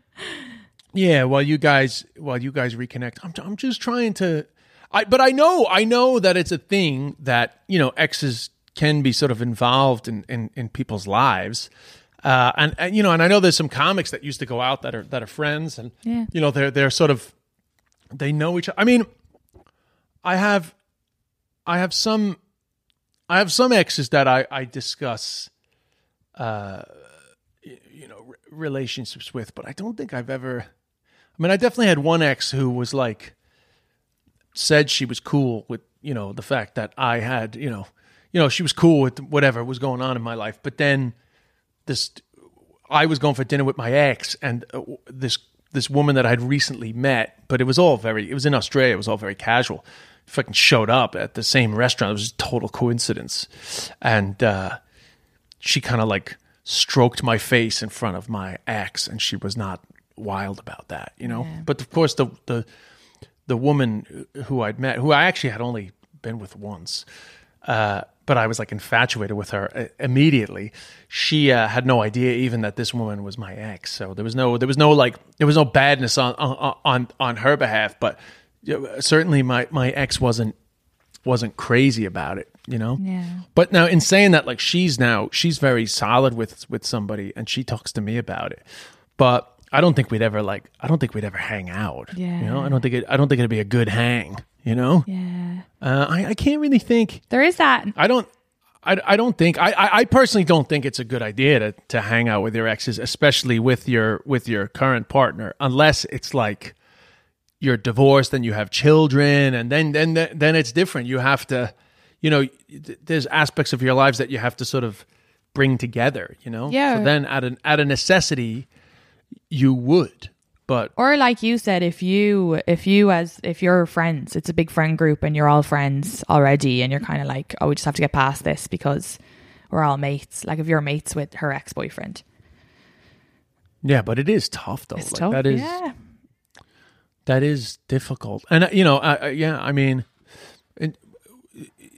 Yeah, while you guys while you guys reconnect, I'm I'm just trying to, I but I know I know that it's a thing that, you know, exes can be sort of involved in in, in people's lives, uh, and, and you know, and I know there's some comics that used to go out that are that are friends, and Yeah. you know, they're they're sort of, they know each other. I mean, I have I have some I have some exes that I I discuss, uh, y- you know, re- relationships with, but I don't think I've ever. I mean, I definitely had one ex who was like, said she was cool with, you know, the fact that I had, you know, you know, she was cool with whatever was going on in my life. But then this, I was going for dinner with my ex, and uh, this this woman that I'd recently met, but it was all very, it was in Australia, it was all very casual. Fucking showed up at the same restaurant. It was a total coincidence, and uh, she kind of like stroked my face in front of my ex, and she was not wild about that, you know. Yeah. But of course, the the the woman who I'd met, who I actually had only been with once, uh, but I was like infatuated with her uh, immediately. She uh, had no idea even that this woman was my ex. So there was no there was no like there was no badness on on on, on her behalf. But you know, certainly my my ex wasn't wasn't crazy about it, you know. Yeah. But now, in saying that, like she's now she's very solid with with somebody, and she talks to me about it. But I don't think we'd ever like. I don't think we'd ever hang out. Yeah. You know. I don't think it. I don't think it'd be a good hang. You know. Yeah. Uh, I I can't really think. There is that. I don't. I, I don't think. I, I I personally don't think it's a good idea to to hang out with your exes, especially with your with your current partner, unless it's like you're divorced and you have children, and then then then it's different. You have to, you know, there's aspects of your lives that you have to sort of bring together. You know. Yeah. So then, at an at a necessity, you would. But Or like you said, if you if you as if you're friends, it's a big friend group and you're all friends already, and you're kind of like, oh, we just have to get past this because we're all mates. Like if you're mates with her ex boyfriend, yeah, but it is tough though. it's Like, tough. That is yeah. that is difficult, and uh, you know, uh, uh, yeah, I mean, it,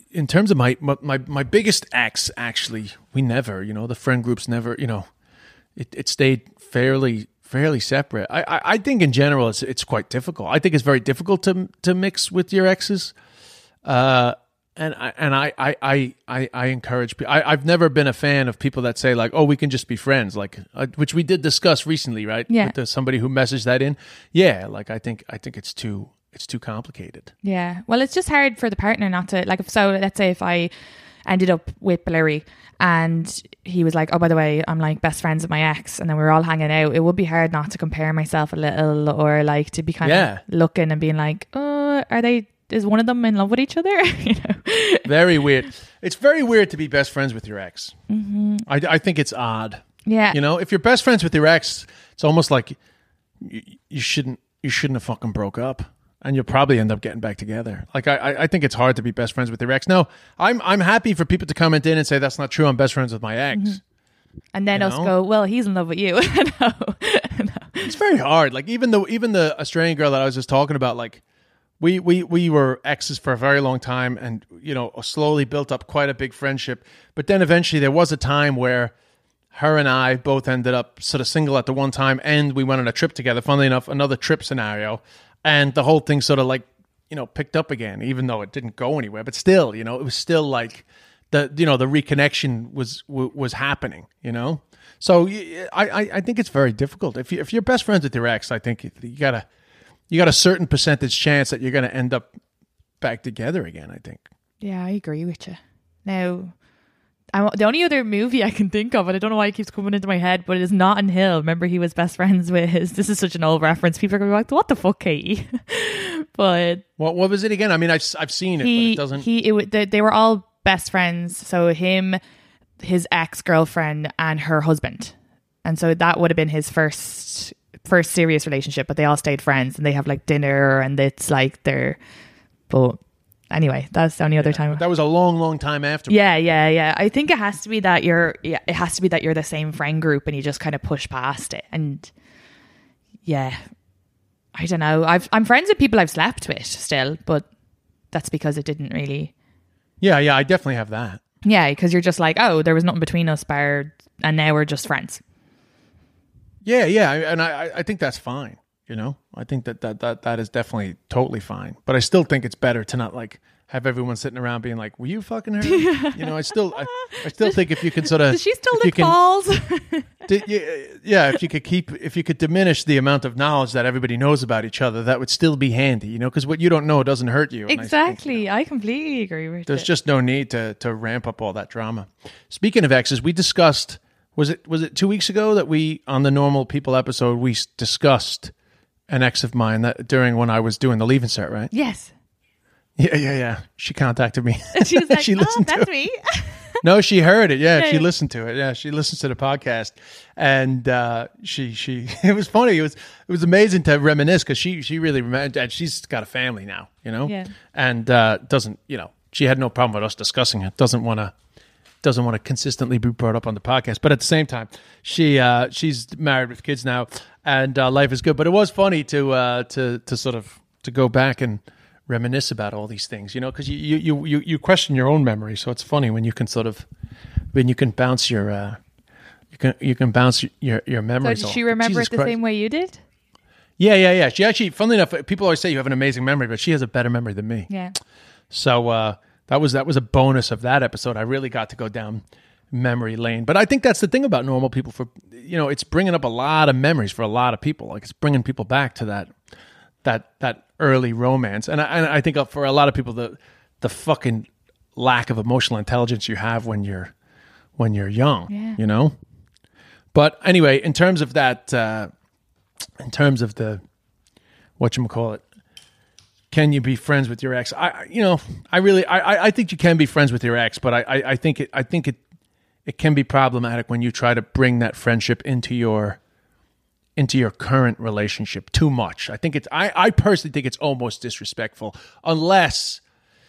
in terms of my, my my biggest ex, actually, we never, you know, the friend groups never, you know, it, it stayed fairly fairly separate. I, I, I think in general it's it's quite difficult. I think it's very difficult to to mix with your exes. Uh, and I and I I I I, I encourage people. I, I've never been a fan of people that say like, oh, we can just be friends, like uh, which we did discuss recently, right? Yeah. With the, somebody who messaged that in. Yeah, like I think I think it's too it's too complicated. Yeah. Well, it's just hard for the partner not to, like, if so, let's say if I ended up with Blurry and he was like, oh, by the way, I'm like best friends with my ex, and then we were all hanging out, it would be hard not to compare myself a little, or like to be kind Yeah. of looking and being like, oh, are they, is one of them in love with each other? You know? Very weird. It's very weird to be best friends with your ex. Mm-hmm. I, I think it's odd. Yeah. You know, if you're best friends with your ex, it's almost like you, you shouldn't you shouldn't have fucking broke up, and you'll probably end up getting back together. Like I, I think it's hard to be best friends with your ex. Now, I'm I'm happy for people to comment in and say that's not true. I'm best friends with my ex. Mm-hmm. And then You us know? go, well, he's in love with you. No. No. It's very hard. Like even the even the Australian girl that I was just talking about, like we we we were exes for a very long time, and you know slowly built up quite a big friendship. But then eventually there was a time where her and I both ended up sort of single at the one time, and we went on a trip together. Funnily enough, another trip scenario, and the whole thing sort of like you know picked up again, even though it didn't go anywhere. But still, you know, it was still like the you know the reconnection was was happening. You know, so I I, I think it's very difficult if you if you're best friends with your ex. I think you gotta you got a certain percentage chance that you're going to end up back together again. I think. Yeah, I agree with you. Now, I'm, the only other movie I can think of, and I don't know why it keeps coming into my head, but it is Notting Hill. Remember, he was best friends with his. This is such an old reference. People are going to be like, "What the fuck, Katie?" But what what was it again? I mean, I've I've seen it, he, but it doesn't. He it, wa- they, they were all best friends. So him, his ex girlfriend, and her husband, and so that would have been his first first serious relationship. But they all stayed friends, and they have like dinner, and it's like they're. But anyway, that's the only other time. That was a long, long time after. Yeah, yeah, yeah. I think it has to be that you're. Yeah, it has to be that you're the same friend group, and you just kind of push past it. And yeah, I don't know. I've I'm friends with people I've slept with still, but that's because it didn't really. Yeah, yeah. I definitely have that. Yeah, because you're just like, oh, there was nothing between us, bar, and now we're just friends. Yeah, yeah, and I I think that's fine. You know, I think that, that that that is definitely totally fine. But I still think it's better to not like have everyone sitting around being like, "Were you fucking her?" You know, I still I, I still think if you can sort of Does she still if you lick can- balls? Di- yeah, yeah, if you could keep, if you could diminish the amount of knowledge that everybody knows about each other, that would still be handy, you know, because what you don't know doesn't hurt you. And I think, Exactly. you know, I completely agree with there's it. just no need to to ramp up all that drama. Speaking of exes, we discussed was it was it two weeks ago that we on the Normal People episode we s- discussed an ex of mine that during when I was doing the Leaving Cert, right? Yes. Yeah, yeah, yeah. She contacted me. She was like, She oh, listened to that's it. me. No, she heard it. Yeah, Yeah, she yeah. listened to it. Yeah, she listens to the podcast, and uh, she she it was funny. It was it was amazing to reminisce because she she really remembered. And she's got a family now, you know, Yeah. and uh, doesn't you know she had no problem with us discussing it. Doesn't want to doesn't want to consistently be brought up on the podcast, but at the same time, she uh, she's married with kids now, and uh, life is good. But it was funny to uh, to to sort of to go back and reminisce about all these things, you know, because you, you you you question your own memory. So it's funny when you can sort of when you can bounce your uh, you can you can bounce your your So memories. did off. she But remember Jesus it the Christ. same way you did? Yeah, yeah, yeah. She actually, funnily enough, people always say you have an amazing memory, but she has a better memory than me. Yeah. So uh, that was that was a bonus of that episode. I really got to go down memory lane. But I think that's the thing about Normal People. For you know, it's bringing up a lot of memories for a lot of people. Like it's bringing people back to that that that early romance. And I, and I think for a lot of people, the the fucking lack of emotional intelligence you have when you're when you're young. Yeah. You know. But anyway, in terms of that, uh, in terms of the whatchamacallit, can you be friends with your ex? I, you know, I really, I, I- I think you can be friends with your ex, but I, I, I think it, I think it, it can be problematic when you try to bring that friendship into your, into your current relationship too much. I think it's, I, I personally think it's almost disrespectful, unless,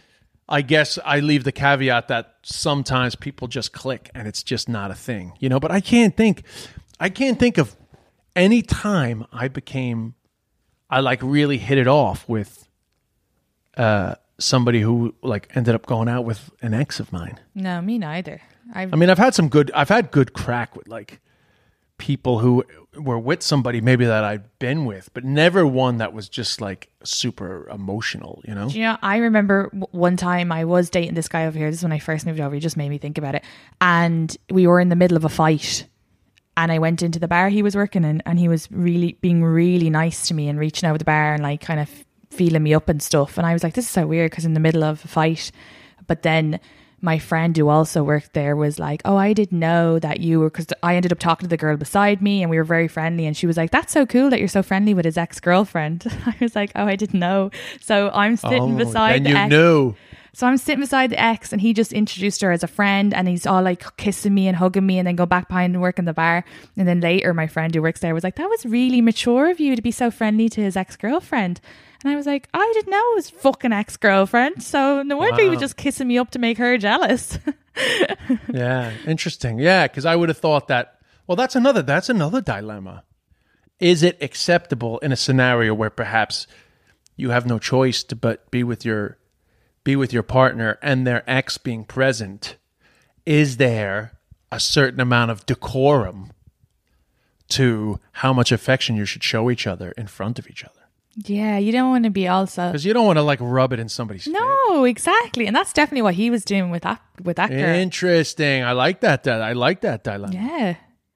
I guess I leave the caveat that sometimes people just click and it's just not a thing, you know. But I can't think, I can't think of any time I became, I like really hit it off with uh, somebody who like ended up going out with an ex of mine. No, me neither. I've, I mean, I've had some good, I've had good crack with like people who were with somebody maybe that I'd been with, but never one that was just like super emotional, you know? Do you know, I remember w- one time I was dating this guy over here. This is when I first moved over. He just made me think about it. And we were in the middle of a fight. And I went into the bar he was working in, and he was really being really nice to me and reaching over the bar and like kind of feeling me up and stuff. And I was like, this is so weird, because in the middle of a fight. But then my friend who also worked there was like, oh, I didn't know that you were, because I ended up talking to the girl beside me and we were very friendly. And she was like, that's so cool that you're so friendly with his ex-girlfriend. I was like, oh, I didn't know. So I'm sitting oh, beside then the you ex. knew. So I'm sitting beside the ex, and he just introduced her as a friend, and he's all like kissing me and hugging me, and then go back behind and work in the bar. And then later my friend who works there was like, that was really mature of you to be so friendly to his ex-girlfriend. And I was like, I didn't know it was fucking ex-girlfriend. So no wonder Wow. he was just kissing me up to make her jealous. Yeah, interesting. Yeah, because I would have thought that, well, that's another, that's another dilemma. Is it acceptable in a scenario where perhaps you have no choice to but be with your be with your partner and their ex being present? Is there a certain amount of decorum to how much affection you should show each other in front of each other? Yeah, you don't want to be also... Because you don't want to like rub it in somebody's face. No, exactly. And that's definitely what he was doing with that, with that girl. Interesting. I like that. di- I like that dilemma. Yeah.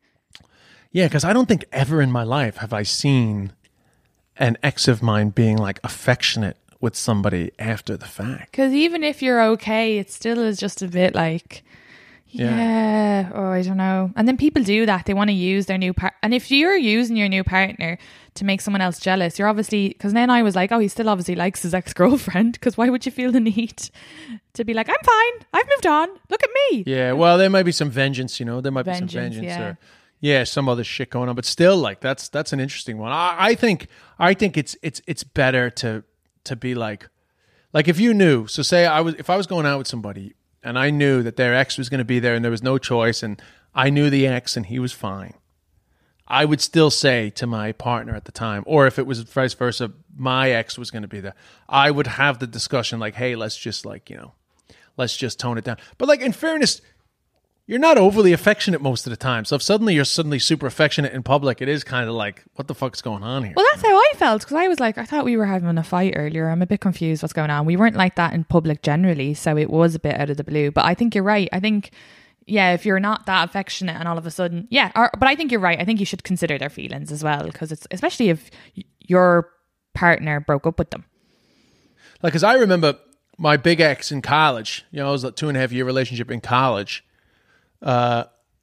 Yeah, because I don't think ever in my life have I seen an ex of mine being like affectionate with somebody after the fact. Because even if you're okay, it still is just a bit like, yeah, yeah. or I don't know. And then people do that. They want to use their new partner. And if you're using your new partner to make someone else jealous, you're obviously, because then I was like, oh, he still obviously likes his ex-girlfriend, because why would you feel the need to be like, I'm fine, I've moved on, look at me. Yeah, well, there might be some vengeance, you know, there might Vengeance, be some vengeance yeah. or yeah, some other shit going on, but still, like that's that's an interesting one. I, I think I think it's it's it's better to to be like like if you knew. So say I was if I was going out with somebody and I knew that their ex was going to be there and there was no choice, and I knew the ex and he was fine, I would still say to my partner at the time, or if it was vice versa, my ex was going to be there, I would have the discussion like, hey, let's just like, you know, let's just tone it down. But like in fairness, you're not overly affectionate most of the time. So if suddenly you're suddenly super affectionate in public, it is kind of like, what the fuck's going on here? Well, that's how I felt, because I was like, I thought we were having a fight earlier. I'm a bit confused what's going on. We weren't like that in public generally, so it was a bit out of the blue. But I think you're right. I think, yeah, if you're not that affectionate and all of a sudden, yeah, or, but I think you're right. I think you should consider their feelings as well, because it's, especially if your partner broke up with them. Like, because I remember my big ex in college, you know, it was a two and a half year relationship in college. Uh,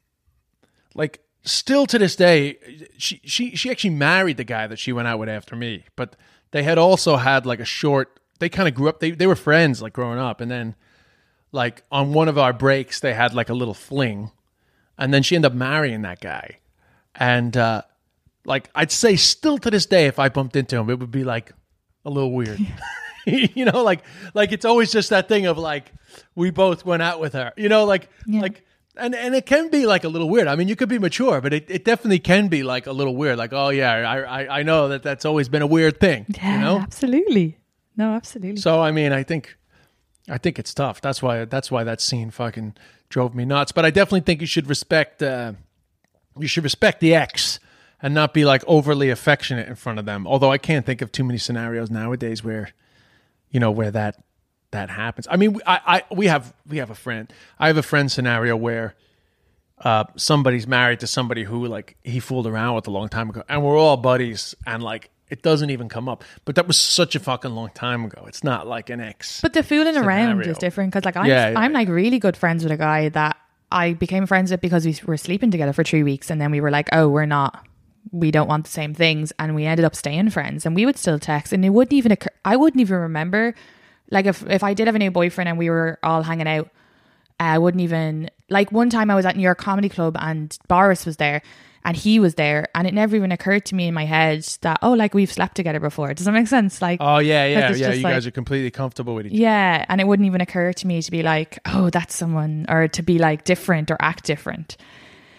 like still to this day, she, she, she actually married the guy that she went out with after me, but they had also had like a short, they kind of grew up, they, they were friends like growing up. And then like on one of our breaks, they had like a little fling, and then she ended up marrying that guy. And, uh, like, I'd say still to this day, if I bumped into him, it would be like a little weird, you know, like, like it's always just that thing of like, we both went out with her, you know, like, Yeah. like, And and it can be like a little weird. I mean, you could be mature, but it, it definitely can be like a little weird. Like, oh yeah, I, I I know that that's always been a weird thing. Yeah, you know? absolutely. No, absolutely. So I mean, I think I think it's tough. That's why that's why that scene fucking drove me nuts. But I definitely think you should respect uh, you should respect the ex and not be like overly affectionate in front of them. Although I can't think of too many scenarios nowadays where you know where that. that happens. I mean, I, I, we have, we have a friend, I have a friend scenario where, uh, somebody's married to somebody who like he fooled around with a long time ago, and we're all buddies, and like, it doesn't even come up, but that was such a fucking long time ago. It's not like an ex. But the fooling around scenario. is different, because like I'm, Yeah, yeah, I'm yeah. like really good friends with a guy that I became friends with because we were sleeping together for three weeks, and then we were like, oh, we're not, we don't want the same things, and we ended up staying friends, and we would still text, and it wouldn't even occur, I wouldn't even remember. Like if, if I did have a new boyfriend and we were all hanging out, I wouldn't even, like one time I was at New York Comedy Club and Boris was there and he was there, and it never even occurred to me in my head that, oh, like we've slept together before. Does that make sense? Like, Oh yeah, yeah, it's yeah. just You like- guys are completely comfortable with each other. yeah. And it wouldn't even occur to me to be like, oh, that's someone, or to be like different or act different.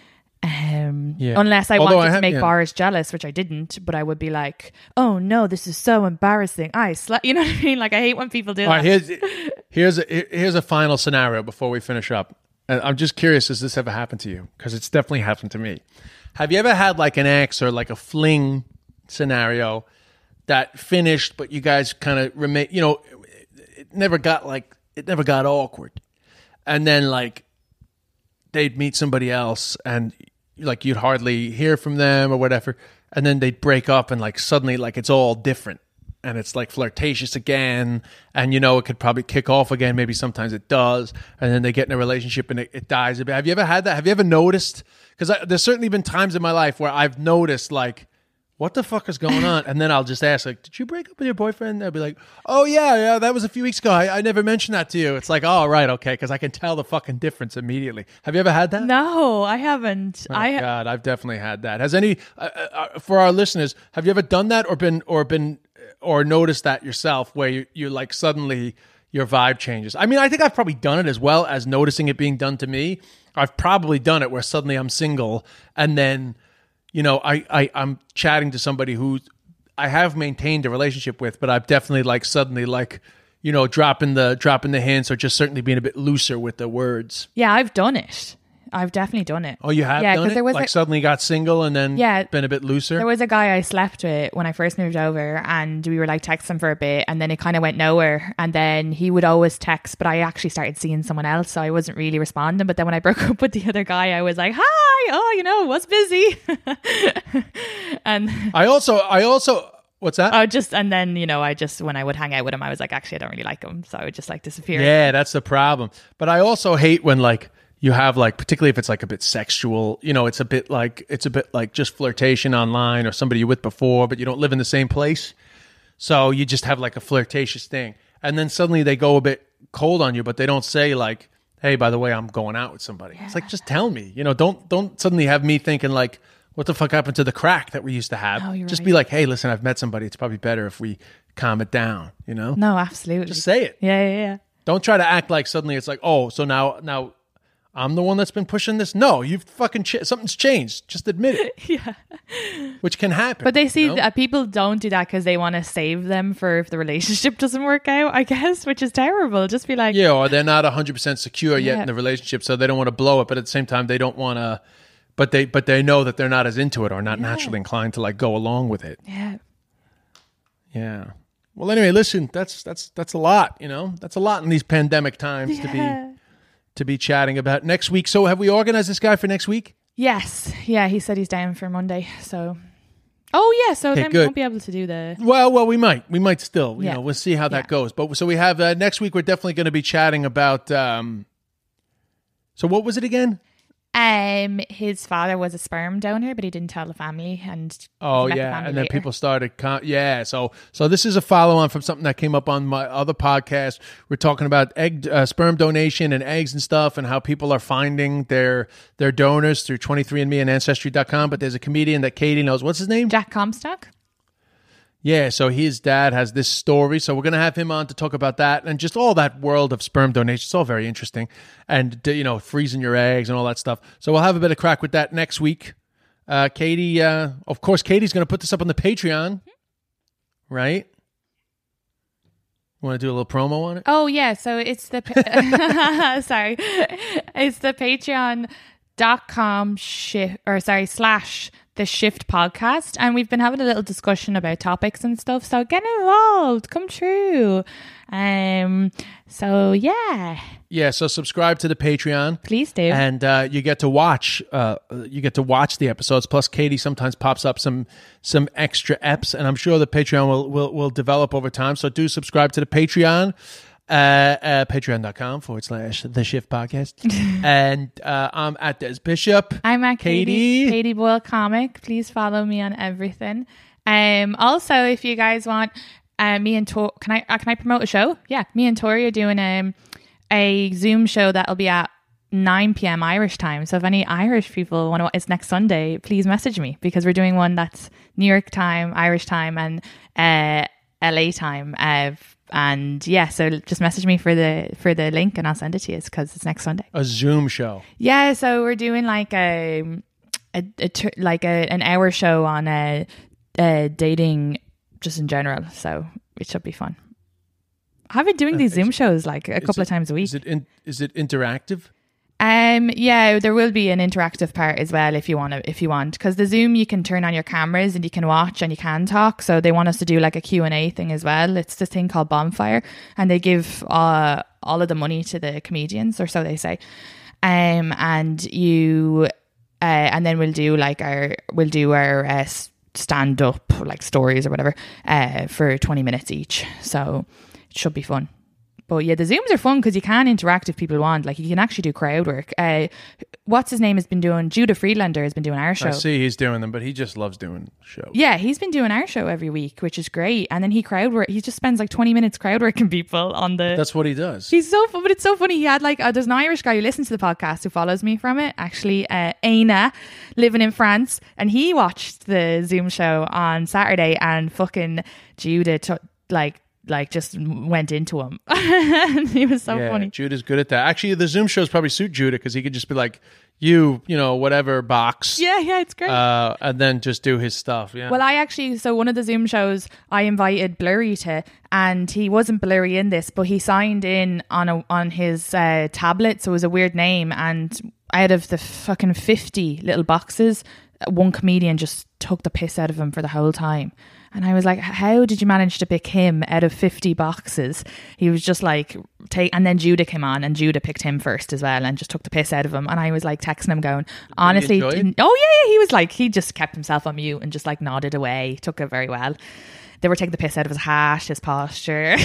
Um, Yeah. Unless I Although wanted I to have- make yeah. Boris jealous, which I didn't, but I would be like, oh no, this is so embarrassing. I slept, you know what I mean? Like, I hate when people do All that. right, here's here's a, here's a final scenario before we finish up. And I'm just curious, has this ever happened to you? Because it's definitely happened to me. Have you ever had like an ex or like a fling scenario that finished, but you guys kind of remain, you know, it never got like, it never got awkward. And then like they'd meet somebody else and like you'd hardly hear from them or whatever. And then they'd break up and like suddenly like it's all different. And it's like flirtatious again. And, you know, it could probably kick off again. Maybe sometimes it does. And then they get in a relationship and it, it dies a bit. Have you ever had that? Have you ever noticed? Because there's certainly been times in my life where I've noticed, like, what the fuck is going on? And then I'll just ask, like, did you break up with your boyfriend? They'll be like, oh, yeah, yeah, that was a few weeks ago. I, I never mentioned that to you. It's like, oh, right, okay, because I can tell the fucking difference immediately. Have you ever had that? No, I haven't. Oh, I God, I've definitely had that. Has any, uh, uh, for our listeners, have you ever done that or been, or been, or noticed that yourself where you, you like suddenly your vibe changes? I mean, I think I've probably done it as well as noticing it being done to me. I've probably done it where suddenly I'm single and then, you know, I, I, I'm chatting to somebody who I have maintained a relationship with, but I've definitely like suddenly like, you know, dropping the, dropping the hints or just certainly being a bit looser with the words. yeah, I've done it. I've definitely done it. Oh, you have yeah, done it? There was like a, suddenly got single and then Yeah. been a bit looser? There was a guy I slept with when I first moved over and we were like texting for a bit and then it kind of went nowhere. And then he would always text, but I actually started seeing someone else. So I wasn't really responding. But then when I broke up with the other guy, I was like, hi, oh, you know, was busy. and I also, I also, what's that? I just, and then, you know, I just, when I would hang out with him, I was like, actually, I don't really like him. So I would just like disappear. Yeah, that's the problem. But I also hate when like you have like, particularly if it's like a bit sexual, you know, it's a bit like, it's a bit like just flirtation online or somebody you're with before, but you don't live in the same place. So you just have like a flirtatious thing. And then suddenly they go a bit cold on you, but they don't say like, hey, by the way, I'm going out with somebody. Yeah. It's like, just tell me, you know, don't, don't suddenly have me thinking like, what the fuck happened to the crack that we used to have? Oh, you're just right. be like, hey, listen, I've met somebody. It's probably better if we calm it down, you know? No, absolutely. Just say it. Yeah, yeah, yeah. Don't try to act like suddenly it's like, oh, so now, now I'm the one that's been pushing this. No, you've fucking ch- something's changed. Just admit it. Yeah. Which can happen. But they see you know? that people don't do that because they want to save them for if the relationship doesn't work out, I guess, which is terrible. Just be like, yeah, or they're not one hundred percent secure yet Yeah. in the relationship, so they don't want to blow it. But at the same time, they don't want to. But they, but they know that they're not as into it or not naturally inclined to like go along with it. yeah. Yeah. Well, anyway, listen, that's that's that's a lot. You know, that's a lot in these pandemic times to Yeah. be to be chatting about next week. So, have we organized this guy for next week? Yes. Yeah, he said he's down for Monday. So, oh, yeah. So Okay, then we good. won't be able to do the. Well, well, we might, we might still. You Yeah. know, we'll see how that Yeah. goes. But so we have uh, next week. We're definitely going to be chatting about. Um, so what was it again? Um, his father was a sperm donor, but he didn't tell the family. And Oh he met the yeah, family and then later. people started. Con- yeah, so so this is a follow on from something that came up on my other podcast. We're talking about egg uh, sperm donation and eggs and stuff, and how people are finding their their donors through twenty-three and me and Ancestry dot com. But there's a comedian that Katie knows. What's his name? Jack Comstock. Yeah, so his dad has this story. So we're going to have him on to talk about that and just all that world of sperm donation. It's all very interesting. And, you know, freezing your eggs and all that stuff. So we'll have a bit of crack with that next week. Uh, Katie, uh, of course, Katie's going to put this up on the Patreon, right? Want to do a little promo on it? Oh, yeah. So it's the. Pa- sorry. It's the patreon dot com shift, or sorry, slash the Shift podcast. And we've been having a little discussion about topics and stuff. So get involved. Come true. Um. So, yeah. Yeah, so subscribe to the Patreon. Please do. And uh, you get to watch uh, you get to watch the episodes. Plus, Katie sometimes pops up some some extra eps, and I'm sure the Patreon will will, will develop over time. So do subscribe to the Patreon, uh, uh, patreon.com forward slash the Shift Podcast. And uh, I'm at Des Bishop. I'm at Katie, Katie. Katie Boyle Comic. Please follow me on everything. Um. Also, if you guys want, uh, me and Tor, can I uh, can I promote a show? Yeah, me and Tori are doing um a Zoom show that'll be at nine p.m. Irish time. So if any Irish people want to, it's next Sunday, please message me because we're doing one that's New York time, Irish time, and uh, L A time. Uh, and yeah, so just message me for the for the link and I'll send it to you because it's next Sunday. A Zoom show. Yeah, so we're doing like a a, a tur- like a, an hour show on uh, uh, dating just in general. So it should be fun. I've been doing these Zoom shows like a couple it, of times a week. Is it in, is it interactive? Um, yeah, there will be an interactive part as well if you want to, if you want, because the Zoom you can turn on your cameras and you can watch and you can talk. So they want us to do like a Q and A thing as well. It's this thing called Bonfire, and they give uh, all of the money to the comedians, or so they say. Um, and you, uh, and then we'll do like our, we'll do our uh, stand up like stories or whatever, uh, for twenty minutes each. So it should be fun. But yeah, the Zooms are fun because you can interact if people want. Like you can actually do crowd work. Uh, what's his name has been doing? Judah Friedlander has been doing our show. I see he's doing them, but he just loves doing shows. Yeah, he's been doing our show every week, which is great. And then he crowd work. He just spends like twenty minutes crowd working people on the. That's what he does. He's so fun, but it's so funny. He had like uh, there's an Irish guy who listens to the podcast who follows me from it. Actually, uh, Aina, living in France, and he watched the Zoom show on Saturday, and fucking Judah t- like. like just went into him. He was so yeah, funny. Judah's good at that. Actually, the Zoom shows probably suit Judah because he could just be like, you, you know, whatever box. Yeah, yeah, it's great. Uh, and then just do his stuff. Yeah. Well, I actually, so one of the Zoom shows I invited Blurry to, and he wasn't Blurry in this, but he signed in on a, on his uh, tablet, so it was a weird name. And out of the fucking fifty little boxes, one comedian just took the piss out of him for the whole time. And I was like, how did you manage to pick him out of fifty boxes? He was just like, take, and then Judah came on, and Judah picked him first as well and just took the piss out of him. And I was like texting him going, honestly, didn't, oh yeah, yeah, he was like, he just kept himself on mute and just like nodded away, took it very well. They were taking the piss out of his hat, his posture.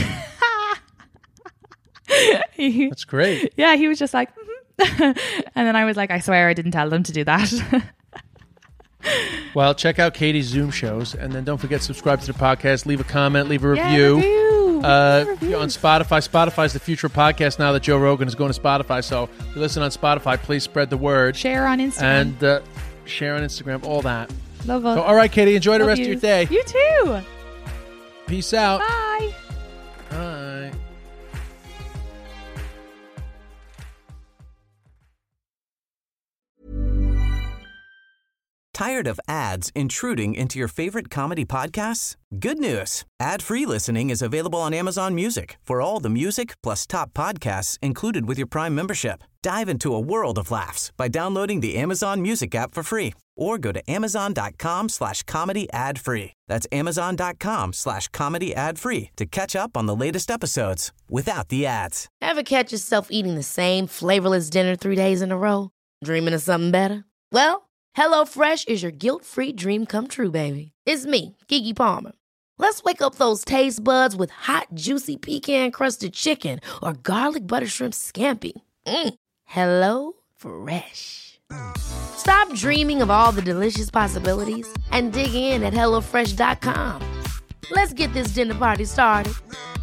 he, That's great. Yeah, he was just like, mm-hmm. And then I was like, I swear I didn't tell them to do that. Well, check out Katie's Zoom shows, and then don't forget to subscribe to the podcast, leave a comment, leave a Yeah, review. review. Uh, Review. on Spotify. Spotify's the future of podcast now that Joe Rogan is going to Spotify. So if you listen on Spotify, please spread the word. Share on Instagram. And uh, share on Instagram, all that. Love us. So, all right, Katie, enjoy the Love rest yous. of your day. You too. Peace out. Bye. Bye. Tired of ads intruding into your favorite comedy podcasts? Good news. Ad-free listening is available on Amazon Music for all the music plus top podcasts included with your Prime membership. Dive into a world of laughs by downloading the Amazon Music app for free or go to amazon.com slash comedy ad free. That's amazon.com slash comedy ad free to catch up on the latest episodes without the ads. Ever catch yourself eating the same flavorless dinner three days in a row? Dreaming of something better? Well, HelloFresh is your guilt-free dream come true, baby. It's me, Keke Palmer. Let's wake up those taste buds with hot, juicy pecan-crusted chicken or garlic butter shrimp scampi. Mm. Hello Fresh. Stop dreaming of all the delicious possibilities and dig in at hello fresh dot com. Let's get this dinner party started.